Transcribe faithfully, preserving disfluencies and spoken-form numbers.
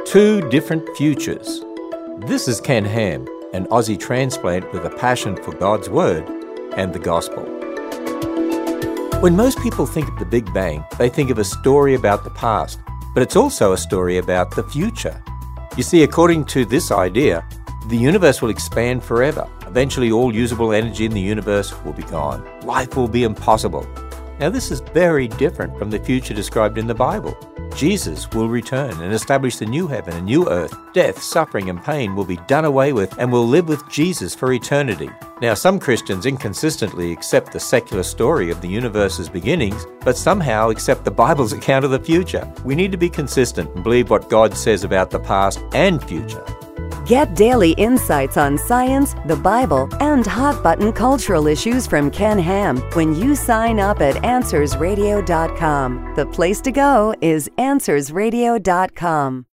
Two different futures. This is Ken Ham, an Aussie transplant with a passion for God's Word and the Gospel. When most people think of the Big Bang, they think of a story about the past, but it's also a story about the future. You see, according to this idea, the universe will expand forever. Eventually, all usable energy in the universe will be gone. Life will be impossible. Now, this is very different from the future described in the Bible. Jesus will return and establish the new heaven and new earth. Death, suffering, and pain will be done away with, and we'll live with Jesus for eternity. Now, some Christians inconsistently accept the secular story of the universe's beginnings, but somehow accept the Bible's account of the future. We need to be consistent and believe what God says about the past and future. Get daily insights on science, the Bible, and hot-button cultural issues from Ken Ham when you sign up at answers radio dot com. The place to go is answers radio dot com.